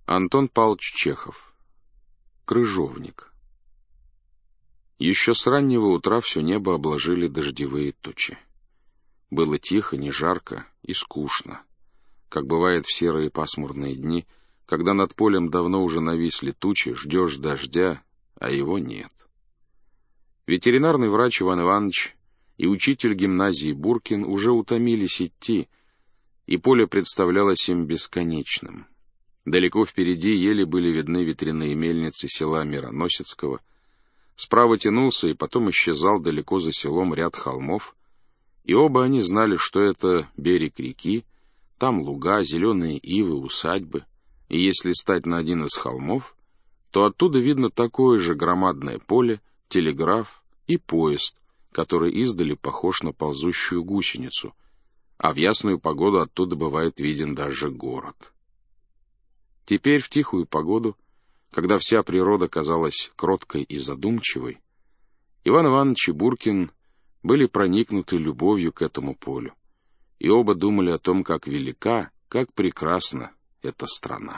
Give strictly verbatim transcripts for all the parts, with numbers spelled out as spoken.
Антон Павлович Чехов. Крыжовник. Еще с раннего утра все небо обложили дождевые тучи. Было тихо, не жарко и скучно, как бывает в серые пасмурные дни, когда над полем давно уже нависли тучи, ждешь дождя, а его нет. Ветеринарный врач Иван Иванович и учитель гимназии Буркин уже утомились идти, и поле представлялось им бесконечным. Далеко впереди еле были видны ветряные мельницы села Мироносецкого. Справа тянулся и потом исчезал далеко за селом ряд холмов, и оба они знали, что это берег реки, там луга, зеленые ивы, усадьбы, и если стать на один из холмов, то оттуда видно такое же громадное поле, телеграф и поезд, который издали похож на ползущую гусеницу, а в ясную погоду оттуда бывает виден даже город. Теперь в тихую погоду, когда вся природа казалась кроткой и задумчивой, Иван Иванович и Буркин были проникнуты любовью к этому полю, и оба думали о том, как велика, как прекрасна эта страна.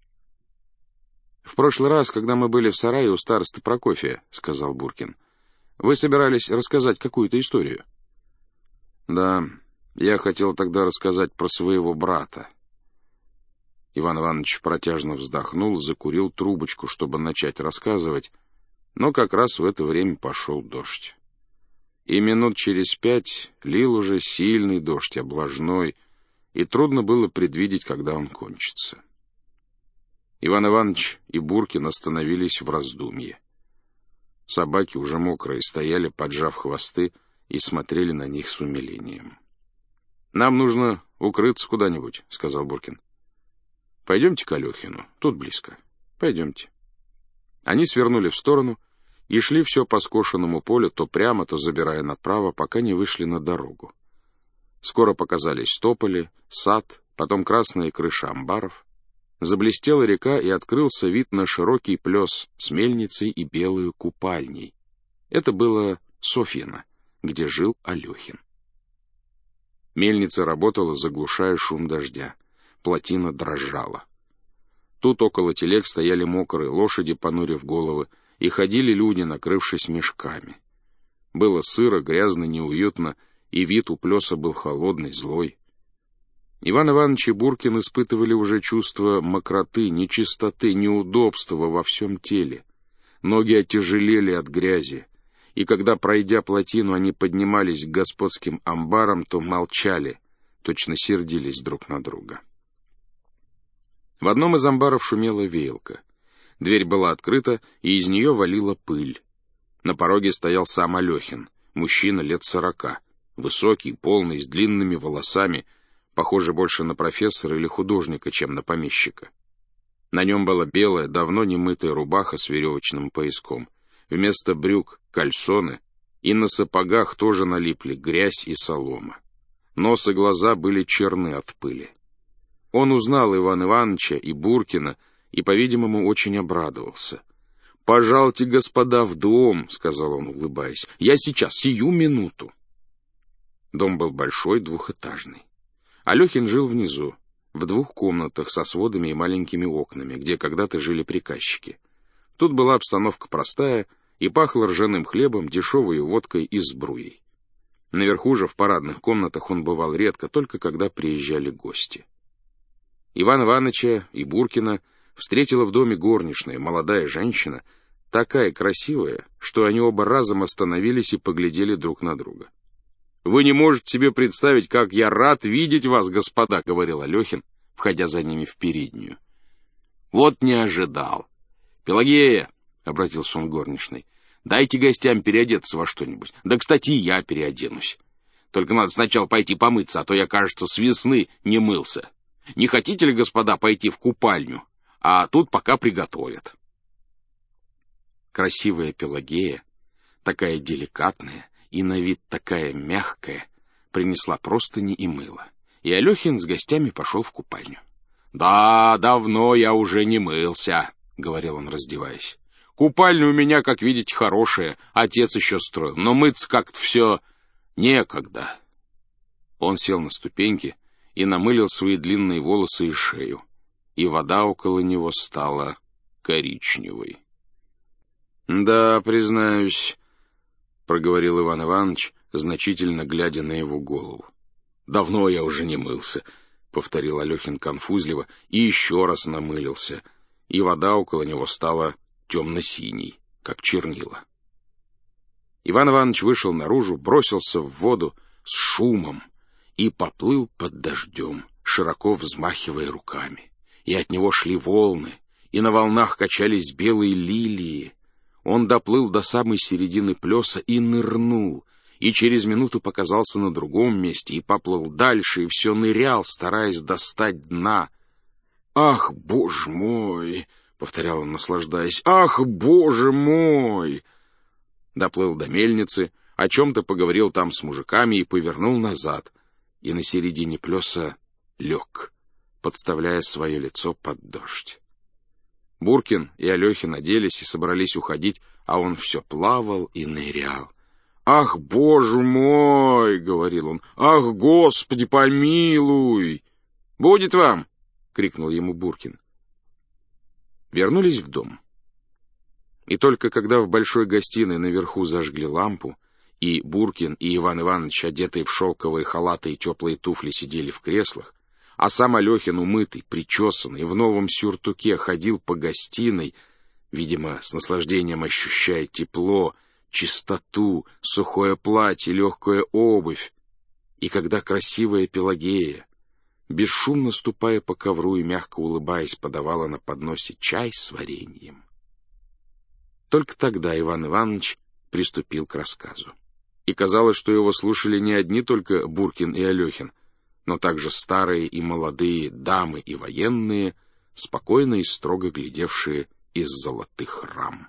«В прошлый раз, когда мы были в сарае у старосты Прокофия, — сказал Буркин, — вы собирались рассказать какую-то историю». «Да, я хотел тогда рассказать про своего брата». Иван Иванович протяжно вздохнул, закурил трубочку, чтобы начать рассказывать, но как раз в это время пошел дождь. И минут через пять лил уже сильный дождь, облажной, и трудно было предвидеть, когда он кончится. Иван Иванович и Буркин остановились в раздумье. Собаки, уже мокрые, стояли, поджав хвосты, и смотрели на них с умилением. «Нам нужно укрыться куда-нибудь», — сказал Буркин. «Пойдемте к Алехину, тут близко. Пойдемте». Они свернули в сторону и шли все по скошенному полю, то прямо, то забирая направо, пока не вышли на дорогу. Скоро показались тополи, сад, потом красные крыши амбаров. Заблестела река, и открылся вид на широкий плес с мельницей и белую купальней. Это было Софьино, где жил Алехин. Мельница работала, заглушая шум дождя. Плотина дрожала. Тут около телег стояли мокрые лошади, понурив головы, и ходили люди, накрывшись мешками. Было сыро, грязно, неуютно, и вид у плеса был холодный, злой. Иван Иванович и Буркин испытывали уже чувство мокроты, нечистоты, неудобства во всем теле. Ноги отяжелели от грязи, и когда, пройдя плотину, они поднимались к господским амбарам, то молчали, точно сердились друг на друга. В одном из амбаров шумела веялка. Дверь была открыта, и из нее валила пыль. На пороге стоял сам Алехин, мужчина лет сорока, высокий, полный, с длинными волосами, похожий больше на профессора или художника, чем на помещика. На нем была белая, давно не мытая рубаха с веревочным пояском. Вместо брюк — кальсоны, и на сапогах тоже налипли грязь и солома. Нос и глаза были черны от пыли. Он узнал Ивана Ивановича и Буркина и, по-видимому, очень обрадовался. «Пожалуйте, господа, в дом», — сказал он, улыбаясь. «Я сейчас, сию минуту». Дом был большой, двухэтажный. Алехин жил внизу, в двух комнатах со сводами и маленькими окнами, где когда-то жили приказчики. Тут была обстановка простая, и пахло ржаным хлебом, дешевой водкой и сбруей. Наверху же, в парадных комнатах, он бывал редко, только когда приезжали гости. Ивана Ивановича и Буркина встретила в доме горничная, молодая женщина, такая красивая, что они оба разом остановились и поглядели друг на друга. «Вы не можете себе представить, как я рад видеть вас, господа», — говорил Алехин, входя за ними в переднюю. «Вот не ожидал. Пелагея», — обратился он к горничной, — «дайте гостям переодеться во что-нибудь. Да, кстати, и я переоденусь. Только надо сначала пойти помыться, а то я, кажется, с весны не мылся. Не хотите ли, господа, пойти в купальню? А тут пока приготовят». Красивая Пелагея, такая деликатная и на вид такая мягкая, принесла простыни и мыло, и Алехин с гостями пошел в купальню. «Да, давно я уже не мылся», — говорил он, раздеваясь. «Купальня у меня, как видите, хорошая, отец еще строил, но мыться как-то все некогда». Он сел на ступеньки и намылил свои длинные волосы и шею. и вода около него стала коричневой. «Да, признаюсь», — проговорил Иван Иванович, значительно глядя на его голову. «Давно я уже не мылся», — повторил Алехин конфузливо и еще раз намылился, и вода около него стала темно-синей, как чернила. Иван Иванович вышел наружу, бросился в воду с шумом и поплыл под дождем, широко взмахивая руками. И от него шли волны, и на волнах качались белые лилии. Он доплыл до самой середины плеса и нырнул, и через минуту показался на другом месте, и поплыл дальше, и все нырял, стараясь достать дна. «Ах, боже мой!» — повторял он, наслаждаясь. «Ах, боже мой!» Доплыл до мельницы, о чем-то поговорил там с мужиками и повернул назад, и на середине плеса лег, подставляя свое лицо под дождь. Буркин и Алехин оделись и собрались уходить, а он все плавал и нырял. «Ах, боже мой!» — говорил он. «Ах, Господи, помилуй!» «Будет вам!» — крикнул ему Буркин. Вернулись в дом. И только когда в большой гостиной наверху зажгли лампу, и Буркин и Иван Иванович, одетые в шелковые халаты и теплые туфли, сидели в креслах, а сам Алехин, умытый, причесанный, в новом сюртуке, ходил по гостиной, видимо, с наслаждением ощущая тепло, чистоту, сухое платье, легкую обувь, и когда красивая Пелагея, бесшумно ступая по ковру и мягко улыбаясь, подавала на подносе чай с вареньем. Только тогда Иван Иванович приступил к рассказу. И казалось, что его слушали не одни только Буркин и Алехин, но также старые и молодые дамы и военные, спокойно и строго глядевшие из золотых рам.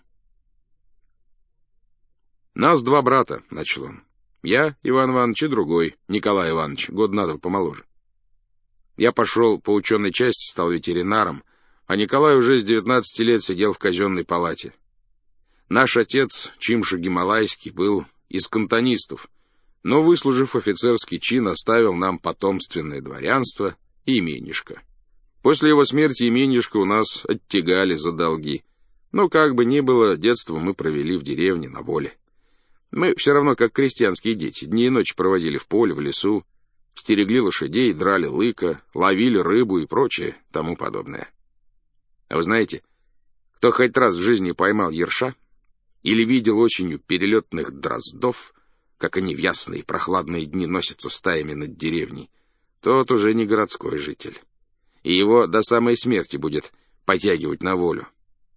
«Нас два брата», — начал он. «Я, Иван Иванович, и другой, Николай Иванович, год на два помоложе. Я пошел по ученой части, стал ветеринаром, а Николай уже с девятнадцати лет сидел в казенной палате. Наш отец, Чимша Гималайский, был из кантонистов, но, выслужив офицерский чин, оставил нам потомственное дворянство и именишко. После его смерти именишко у нас оттягали за долги, но как бы ни было, детство мы провели в деревне на воле. Мы все равно как крестьянские дети, дни и ночи проводили в поле, в лесу, стерегли лошадей, драли лыка, ловили рыбу и прочее тому подобное. А вы знаете, кто хоть раз в жизни поймал ерша или видел осенью перелетных дроздов, как они в ясные прохладные дни носятся стаями над деревней, тот уже не городской житель, и его до самой смерти будет потягивать на волю.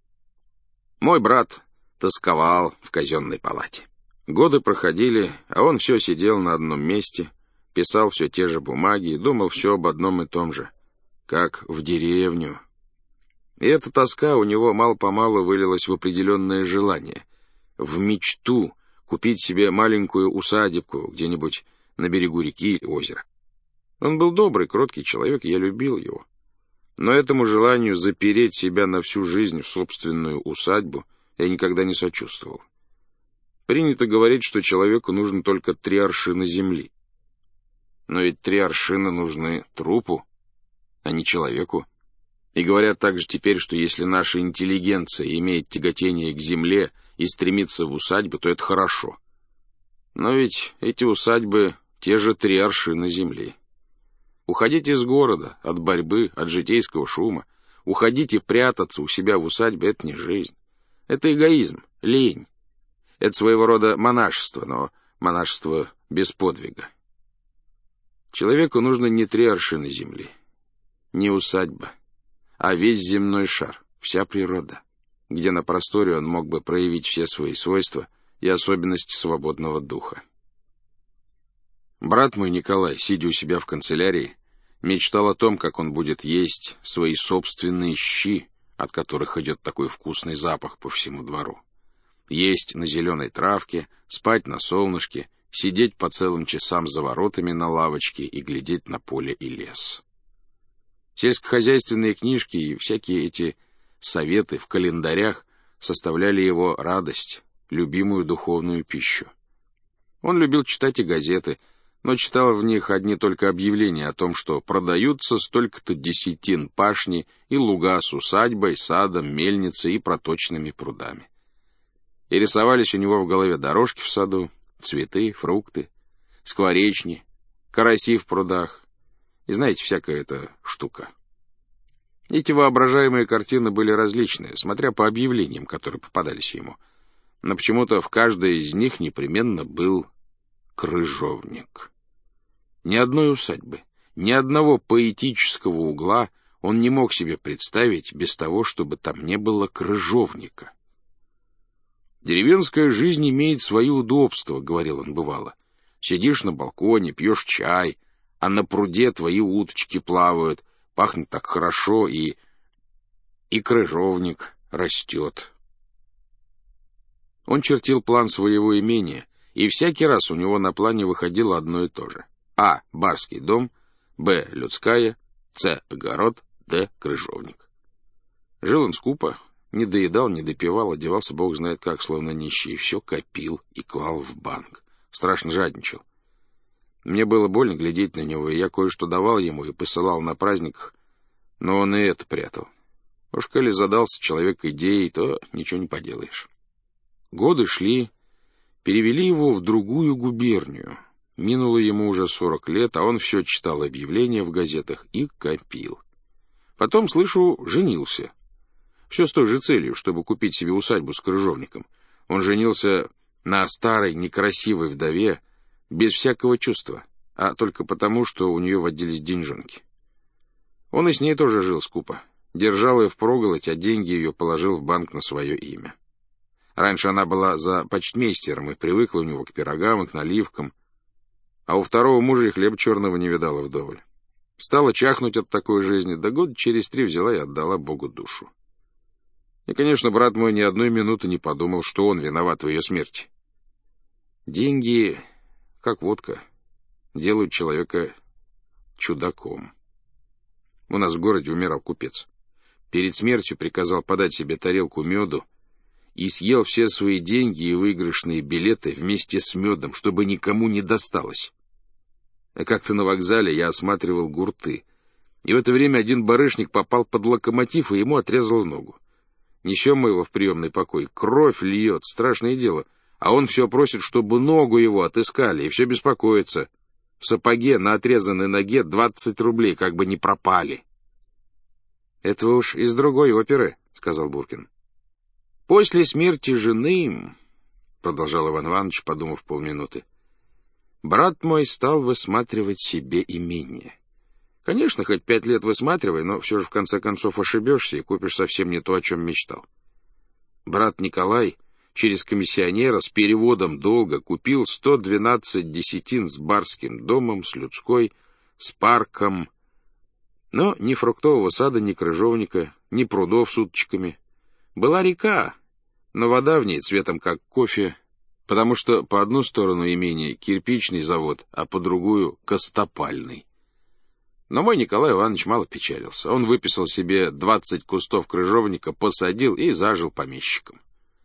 Мой брат тосковал в казенной палате. Годы проходили, а он все сидел на одном месте, писал все те же бумаги и думал все об одном и том же, как в деревню. И эта тоска у него мало-помалу вылилась в определенное желание, в мечту купить себе маленькую усадебку где-нибудь на берегу реки или озера. Он был добрый, кроткий человек, и я любил его. Но этому желанию запереть себя на всю жизнь в собственную усадьбу я никогда не сочувствовал. Принято говорить, что человеку нужно только три аршина земли. Но ведь три аршина нужны трупу, а не человеку. И говорят также теперь, что если наша интеллигенция имеет тяготение к земле и стремится в усадьбу, то это хорошо. Но ведь эти усадьбы — те же три аршина земли. Уходить из города, от борьбы, от житейского шума, уходить и прятаться у себя в усадьбе — это не жизнь. Это эгоизм, лень. Это своего рода монашество, но монашество без подвига. Человеку нужно не три аршина земли, не усадьба, а весь земной шар, вся природа, где на просторе он мог бы проявить все свои свойства и особенности свободного духа. Брат мой Николай, сидя у себя в канцелярии, мечтал о том, как он будет есть свои собственные щи, от которых идет такой вкусный запах по всему двору. Есть на зеленой травке, спать на солнышке, сидеть по целым часам за воротами на лавочке и глядеть на поле и лес. Сельскохозяйственные книжки и всякие эти советы в календарях составляли его радость, любимую духовную пищу. Он любил читать и газеты, но читал в них одни только объявления о том, что продаются столько-то десятин пашни и луга с усадьбой, садом, мельницей и проточными прудами. И рисовались у него в голове дорожки в саду, цветы, фрукты, скворечни, караси в прудах и, знаете, всякая эта штука. Эти воображаемые картины были различные, смотря по объявлениям, которые попадались ему. Но почему-то в каждой из них непременно был крыжовник. Ни одной усадьбы, ни одного поэтического угла он не мог себе представить без того, чтобы там не было крыжовника. «Деревенская жизнь имеет свои удобства», — говорил он бывало. «Сидишь на балконе, пьешь чай, а на пруде твои уточки плавают, пахнет так хорошо, и... и крыжовник растет». Он чертил план своего имения, и всякий раз у него на плане выходило одно и то же. А. Барский дом, Б. Людская, С. Огород, Д. Крыжовник. Жил он скупо, не доедал, не допивал, одевался бог знает как, словно нищий, и все копил и клал в банк. Страшно жадничал. Мне было больно глядеть на него, и я кое-что давал ему и посылал на праздниках, но он и это прятал. Уж коли задался человек идеей, то ничего не поделаешь. Годы шли, перевели его в другую губернию. Минуло ему уже сорок лет, а он все читал объявления в газетах и копил. Потом, слышу, женился. Все с той же целью, чтобы купить себе усадьбу с крыжовником. Он женился на старой, некрасивой вдове, без всякого чувства, а только потому, что у нее водились деньжонки. Он и с ней тоже жил скупо. Держал ее впроголодь, а деньги ее положил в банк на свое имя. Раньше она была за почтмейстером и привыкла у него к пирогам и к наливкам, а у второго мужа и хлеба черного не видала вдоволь. Стала чахнуть от такой жизни, да год через три взяла и отдала Богу душу. И, конечно, брат мой ни одной минуты не подумал, что он виноват в ее смерти. Деньги, как водка, делают человека чудаком. У нас в городе умирал купец. Перед смертью приказал подать себе тарелку меду и съел все свои деньги и выигрышные билеты вместе с медом, чтобы никому не досталось. А как-то на вокзале я осматривал гурты, и в это время один барышник попал под локомотив, и ему отрезал ногу. Несем мы его в приемный покой, кровь льет, страшное дело, а он все просит, чтобы ногу его отыскали, и все беспокоится. В сапоге на отрезанной ноге двадцать рублей, как бы не пропали. — Это вы уж из другой оперы, — сказал Буркин. — После смерти жены, — продолжал Иван Иванович, подумав полминуты, — брат мой стал высматривать себе имение. Конечно, хоть пять лет высматривай, но все же в конце концов ошибешься и купишь совсем не то, о чем мечтал. Брат Николай через комиссионера с переводом долга купил сто двенадцать десятин с барским домом, с людской, с парком, но ни фруктового сада, ни крыжовника, ни прудов с уточками. Была река, но вода в ней цветом как кофе, потому что по одну сторону имения кирпичный завод, а по другую — костопальный. Но мой Николай Иванович мало печалился. Он выписал себе двадцать кустов крыжовника, посадил и зажил помещиком.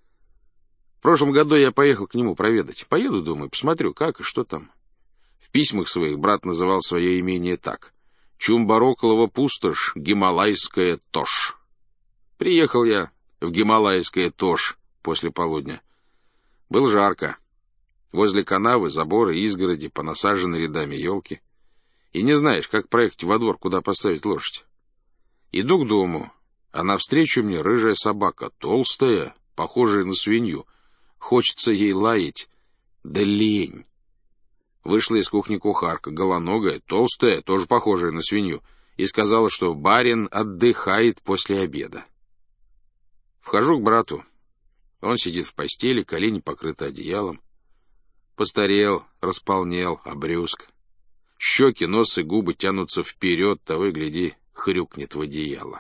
В прошлом году я поехал к нему проведать. Поеду, думаю, посмотрю, как и что там. В письмах своих брат называл свое имение так: Чумбароколова пустошь, Гималайская Тошь. Приехал я в Гималайское Тошь после полудня. Было жарко. Возле канавы, забора, изгороди, понасажены рядами елки. И не знаешь, как проехать во двор, куда поставить лошадь. Иду к дому, а навстречу мне рыжая собака, толстая, похожая на свинью. Хочется ей лаять, да лень. Вышла из кухни кухарка, голоногая, толстая, тоже похожая на свинью, и сказала, что барин отдыхает после обеда. Вхожу к брату. Он сидит в постели, колени покрыты одеялом. Постарел, располнел, обрюзг. Щеки, нос и губы тянутся вперед, того и гляди, хрюкнет в одеяло.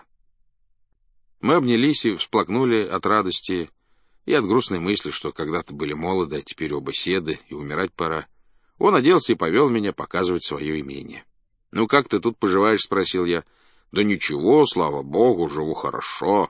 Мы обнялись и всплакнули от радости и от грустной мысли, что когда-то были молоды, а теперь оба седы, и умирать пора. Он оделся и повел меня показывать свое имение. — Ну, как ты тут поживаешь? — спросил я. — Да ничего, слава богу, живу хорошо.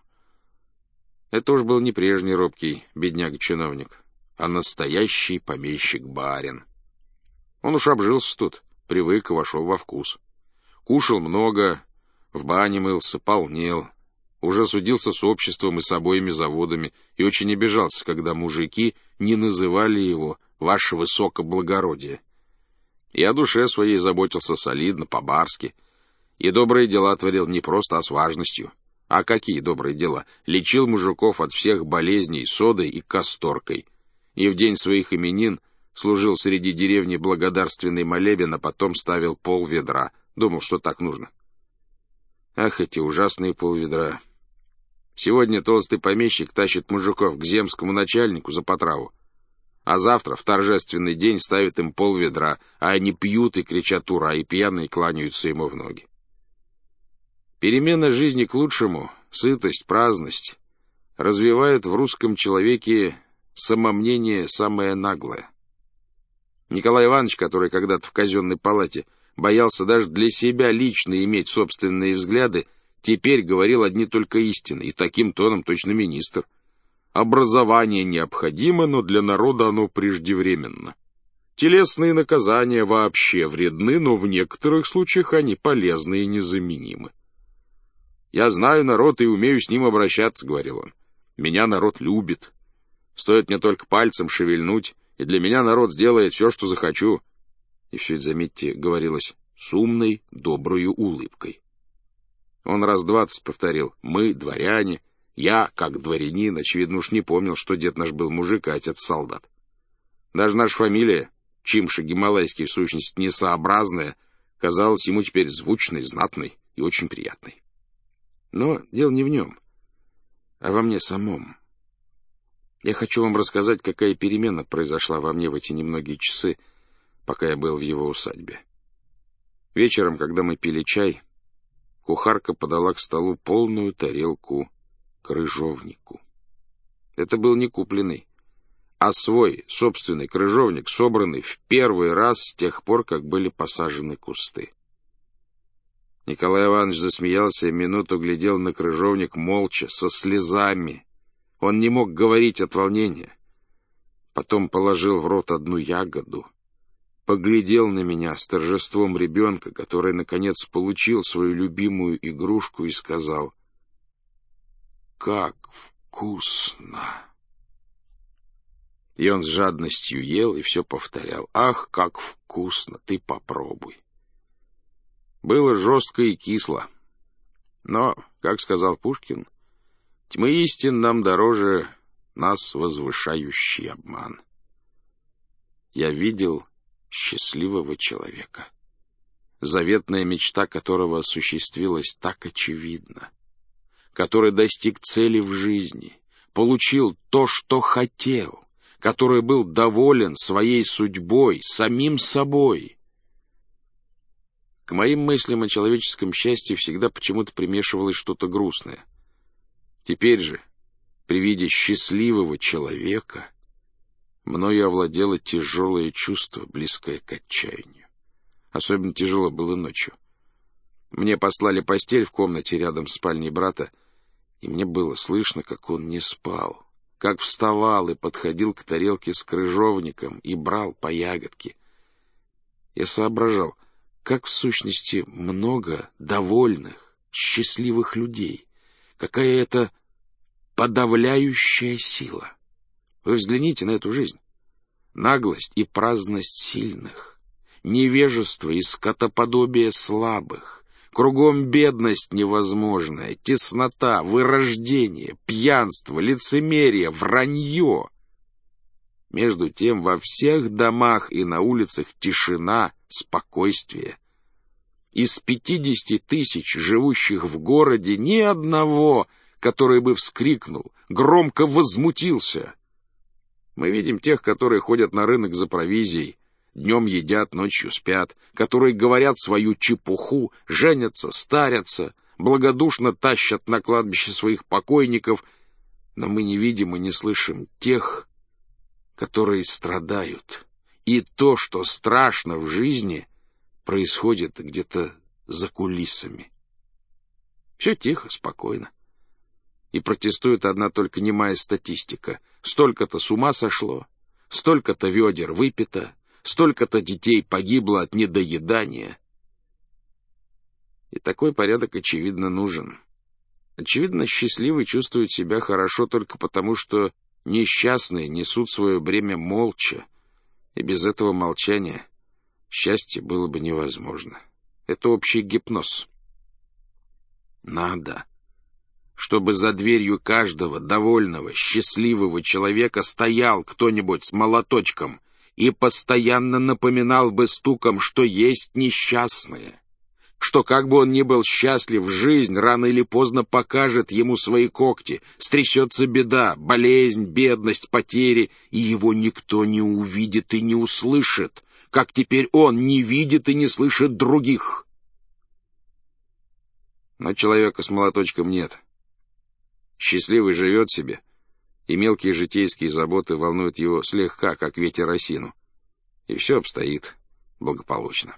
Это уж был не прежний робкий бедняга-чиновник, а настоящий помещик-барин. Он уж обжился тут, привык и вошел во вкус. Кушал много, в бане мылся, полнел, уже судился с обществом и с обоими заводами и очень обижался, когда мужики не называли его «ваше высокоблагородие». И о душе своей заботился солидно, по-барски, и добрые дела творил не просто, а с важностью. А какие добрые дела? Лечил мужиков от всех болезней содой и касторкой, и в день своих именин служил среди деревни благодарственный молебен, а потом ставил полведра. Думал, что так нужно. Ах, эти ужасные полведра. Сегодня толстый помещик тащит мужиков к земскому начальнику за потраву, а завтра, в торжественный день, ставит им полведра, а они пьют и кричат «ура», и пьяные кланяются ему в ноги. Перемена жизни к лучшему, сытость, праздность развивает в русском человеке самомнение самое наглое. Николай Иванович, который когда-то в казенной палате боялся даже для себя лично иметь собственные взгляды, теперь говорил одни только истины, и таким тоном точно министр. Образование необходимо, но для народа оно преждевременно. Телесные наказания вообще вредны, но в некоторых случаях они полезны и незаменимы. «Я знаю народ и умею с ним обращаться», — говорил он. «Меня народ любит. Стоит мне только пальцем шевельнуть, и для меня народ сделает все, что захочу». И все это, заметьте, говорилось с умной, доброю улыбкой. Он раз двадцать повторил «мы, дворяне», «я, как дворянин», очевидно, уж не помнил, что дед наш был мужик, а отец солдат. Даже наша фамилия, Чимши Гималайский, в сущности несообразная, казалась ему теперь звучной, знатной и очень приятной. Но дело не в нем, а во мне самом. Я хочу вам рассказать, какая перемена произошла во мне в эти немногие часы, пока я был в его усадьбе. Вечером, когда мы пили чай, кухарка подала к столу полную тарелку крыжовнику. Это был не купленный, а свой, собственный крыжовник, собранный в первый раз с тех пор, как были посажены кусты. Николай Иванович засмеялся и минуту глядел на крыжовник молча, со слезами. Он не мог говорить от волнения. Потом положил в рот одну ягоду, поглядел на меня с торжеством ребенка, который, наконец, получил свою любимую игрушку, и сказал: «Как вкусно!» И он с жадностью ел и все повторял: «Ах, как вкусно! Ты попробуй!» Было жестко и кисло. Но, как сказал Пушкин, тьмы истин нам дороже нас возвышающий обман. Я видел счастливого человека, заветная мечта которого осуществилась так очевидно, который достиг цели в жизни, получил то, что хотел, который был доволен своей судьбой, самим собой. К моим мыслям о человеческом счастье всегда почему-то примешивалось что-то грустное. Теперь же, при виде счастливого человека, мною овладело тяжелое чувство, близкое к отчаянию. Особенно тяжело было ночью. Мне послали постель в комнате рядом с спальней брата, и мне было слышно, как он не спал, как вставал и подходил к тарелке с крыжовником и брал по ягодке. Я соображал, как в сущности много довольных, счастливых людей, какая это подавляющая сила. Вы взгляните на эту жизнь. Наглость и праздность сильных, невежество и скотоподобие слабых, кругом бедность невозможная, теснота, вырождение, пьянство, лицемерие, вранье. Между тем во всех домах и на улицах тишина, спокойствие. Из пятидесяти тысяч живущих в городе ни одного, который бы вскрикнул, громко возмутился. Мы видим тех, которые ходят на рынок за провизией, днем едят, ночью спят, которые говорят свою чепуху, женятся, старятся, благодушно тащат на кладбище своих покойников, но мы не видим и не слышим тех, которые страдают. И то, что страшно в жизни, происходит где-то за кулисами. Все тихо, спокойно. И протестует одна только немая статистика. Столько-то с ума сошло, столько-то ведер выпито, столько-то детей погибло от недоедания. И такой порядок, очевидно, нужен. Очевидно, счастливый чувствует себя хорошо только потому, что несчастные несут свое бремя молча, и без этого молчания счастье было бы невозможно. Это общий гипноз. Надо, чтобы за дверью каждого довольного, счастливого человека стоял кто-нибудь с молоточком и постоянно напоминал бы стуком, что есть несчастные, что как бы он ни был счастлив, жизнь рано или поздно покажет ему свои когти, стрясется беда, болезнь, бедность, потери, и его никто не увидит и не услышит, как теперь он не видит и не слышит других. Но человека с молоточком нет. Счастливый живет себе, и мелкие житейские заботы волнуют его слегка, как ветер осину, и все обстоит благополучно.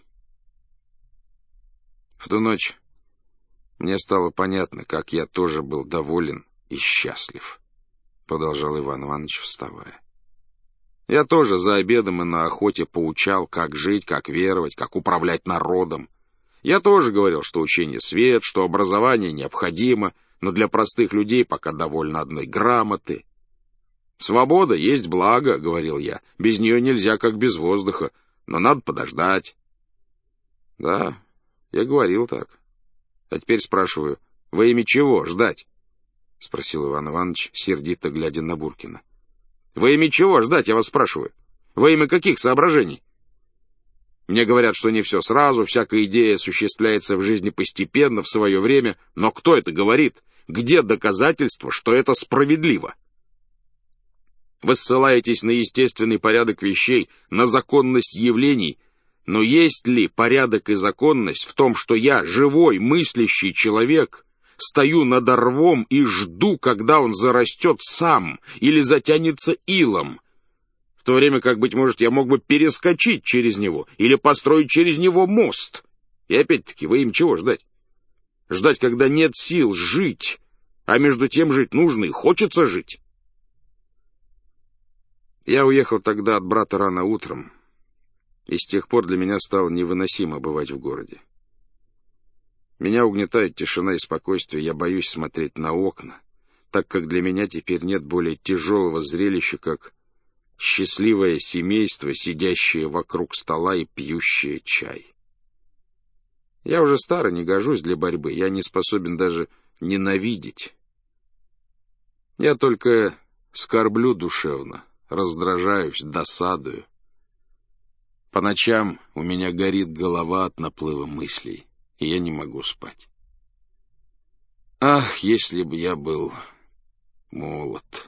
В ту ночь мне стало понятно, как я тоже был доволен и счастлив, — продолжал Иван Иванович, вставая. Я тоже за обедом и на охоте поучал, как жить, как веровать, как управлять народом. Я тоже говорил, что учение свет, что образование необходимо, но для простых людей пока довольно одной грамоты. «Свобода есть благо», — говорил я, — «без нее нельзя, как без воздуха, но надо подождать». Да, я говорил так. А теперь спрашиваю, во имя чего ждать? — спросил Иван Иванович, сердито глядя на Буркина. — Во имя чего ждать, я вас спрашиваю? Во имя каких соображений? Мне говорят, что не все сразу, всякая идея осуществляется в жизни постепенно, в свое время, но кто это говорит? Где доказательства, что это справедливо? Вы ссылаетесь на естественный порядок вещей, на законность явлений, но есть ли порядок и законность в том, что я, живой, мыслящий человек, стою над рвом и жду, когда он зарастет сам или затянется илом, в то время как, быть может, я мог бы перескочить через него или построить через него мост? И опять-таки, вы им чего ждать? Ждать, когда нет сил жить, а между тем жить нужно и хочется жить. Я уехал тогда от брата рано утром, и с тех пор для меня стало невыносимо бывать в городе. Меня угнетают тишина и спокойствие, я боюсь смотреть на окна, так как для меня теперь нет более тяжелого зрелища, как счастливое семейство, сидящее вокруг стола и пьющее чай. Я уже стар и не гожусь для борьбы, я не способен даже ненавидеть. Я только скорблю душевно, раздражаюсь, досадую. По ночам у меня горит голова от наплыва мыслей, и я не могу спать. Ах, если бы я был молод!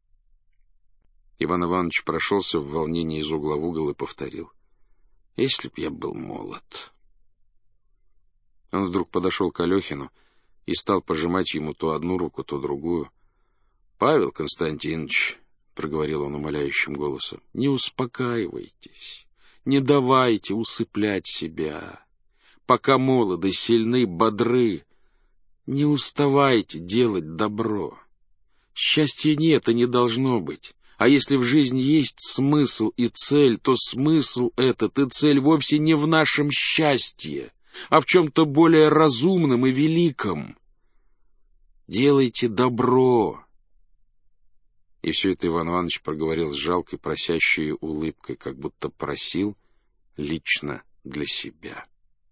Иван Иванович прошелся в волнении из угла в угол и повторил: если б я был молод. Он вдруг подошел к Алехину и стал пожимать ему то одну руку, то другую. — Павел Константинович, — проговорил он умоляющим голосом, — не успокаивайтесь, не давайте усыплять себя. Пока молоды, сильны, бодры, не уставайте делать добро. Счастья нет и не должно быть. А если в жизни есть смысл и цель, то смысл этот и цель вовсе не в нашем счастье, а в чем-то более разумном и великом. Делайте добро. И все это Иван Иванович проговорил с жалкой, просящей улыбкой, как будто просил лично для себя.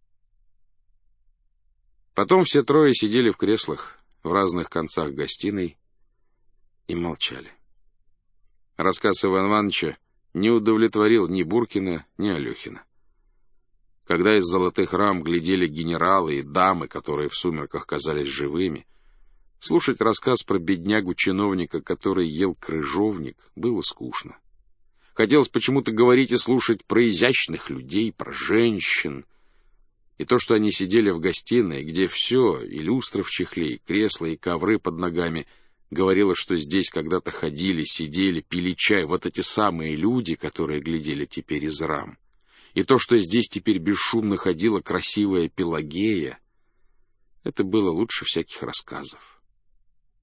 Потом все трое сидели в креслах в разных концах гостиной и молчали. Рассказ Ивана Ивановича не удовлетворил ни Буркина, ни Алехина. Когда из золотых рам глядели генералы и дамы, которые в сумерках казались живыми, слушать рассказ про беднягу-чиновника, который ел крыжовник, было скучно. Хотелось почему-то говорить и слушать про изящных людей, про женщин. И то, что они сидели в гостиной, где все, и люстра в чехле, и кресла, и ковры под ногами, говорило, что здесь когда-то ходили, сидели, пили чай вот эти самые люди, которые глядели теперь из рам. И то, что здесь теперь бесшумно ходила красивая Пелагея, это было лучше всяких рассказов.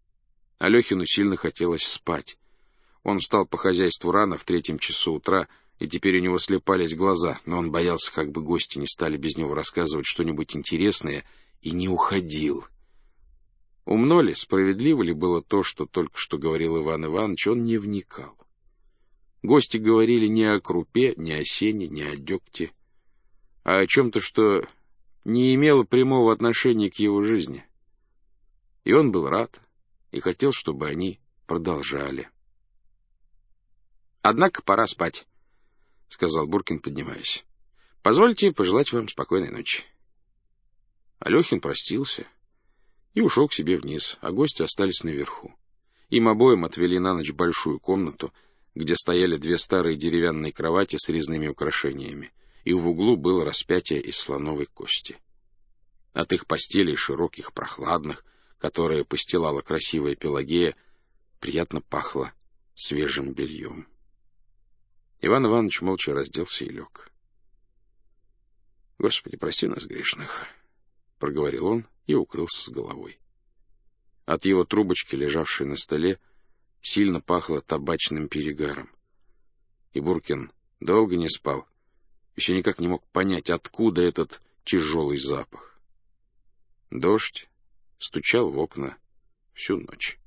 Алехину сильно хотелось спать. Он встал по хозяйству рано, в третьем часу утра, и теперь у него слепались глаза, но он боялся, как бы гости не стали без него рассказывать что-нибудь интересное, и не уходил. Умно ли, справедливо ли было то, что только что говорил Иван Иванович, он не вникал. Гости говорили не о крупе, не о сене, не о дегте, а о чем-то, что не имело прямого отношения к его жизни. И он был рад и хотел, чтобы они продолжали. «Однако пора спать», — сказал Буркин, поднимаясь. «Позвольте пожелать вам спокойной ночи». Алехин простился и ушел к себе вниз, а гости остались наверху. Им обоим отвели на ночь большую комнату, где стояли две старые деревянные кровати с резными украшениями, и в углу было распятие из слоновой кости. От их постелей, широких, прохладных, которые постилала красивая Пелагея, приятно пахло свежим бельем. Иван Иванович молча разделся и лег. «Господи, прости нас, грешных», — проговорил он и укрылся с головой. От его трубочки, лежавшей на столе, сильно пахло табачным перегаром. И Буркин долго не спал, еще никак не мог понять, откуда этот тяжелый запах. Дождь стучал в окна всю ночь.